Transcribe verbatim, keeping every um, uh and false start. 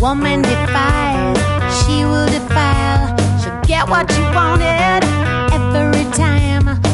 woman defies, she will defile. She'll get what she wanted every time.